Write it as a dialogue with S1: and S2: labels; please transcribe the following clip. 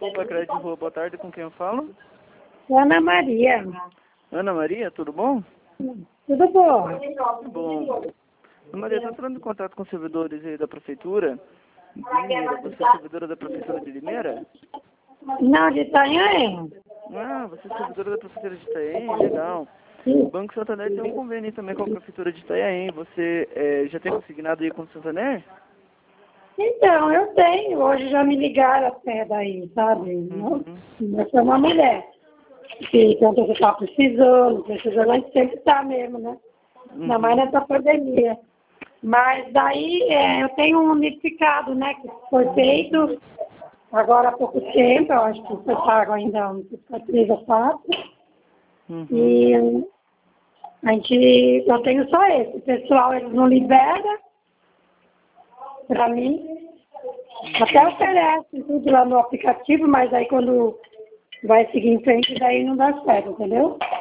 S1: Opa, Crédito Rua, boa tarde, com quem eu falo?
S2: Ana Maria.
S1: Ana Maria, tudo bom?
S2: Tudo bom?
S1: Tudo bom. Ana Maria, estou entrando em contato com servidores aí da Prefeitura de Limeira. Você é servidora da Prefeitura de Limeira?
S2: Não, de Itanhaém.
S1: Ah, você é servidora da Prefeitura de Itanhaém? Legal. O Banco Santander tem um convênio também com a Prefeitura de Itanhaém. Você já tem consignado aí com o Santander?
S2: Então, eu tenho. Hoje já me ligaram até daí, sabe? Eu sou uma mulher. Que quando você está precisando, a gente sempre está mesmo, né? Ainda mais nessa pandemia. Mas daí eu tenho um unificado, né? Que foi feito agora há pouco tempo. Eu acho que foi pago ainda uns 3 ou 4. E eu tenho só esse. O pessoal, eles não liberam para mim. Até oferece tudo lá no aplicativo, mas aí quando vai seguir em frente, daí não dá certo, entendeu?